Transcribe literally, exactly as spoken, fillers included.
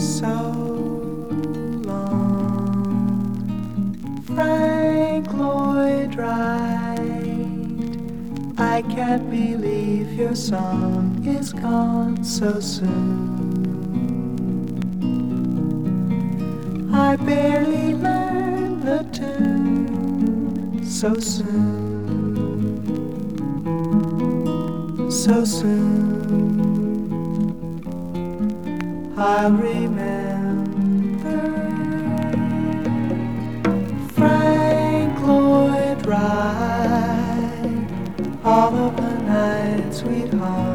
so long. Frank Lloyd Wright, I can't believe your song is gone so soon. I barely learned the tune so soon, so soon. I'll remember Frank Lloyd Wright, all of the nights we'd hung